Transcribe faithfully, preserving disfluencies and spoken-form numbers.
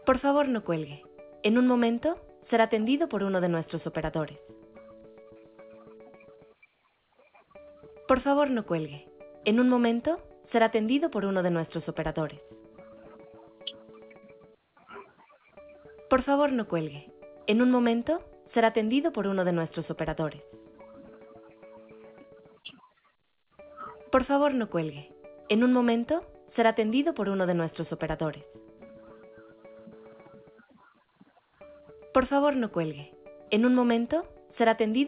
Por favor, no cuelgue. En un momento, será atendido por uno de nuestros operadores. Por favor, no cuelgue. En un momento, será atendido por uno de nuestros operadores. Por favor, no cuelgue. En un momento, será atendido por uno de nuestros operadores. Por favor, no cuelgue. En un momento, será atendido por uno de nuestros operadores. Por favor, no cuelgue. En un momento, será atendido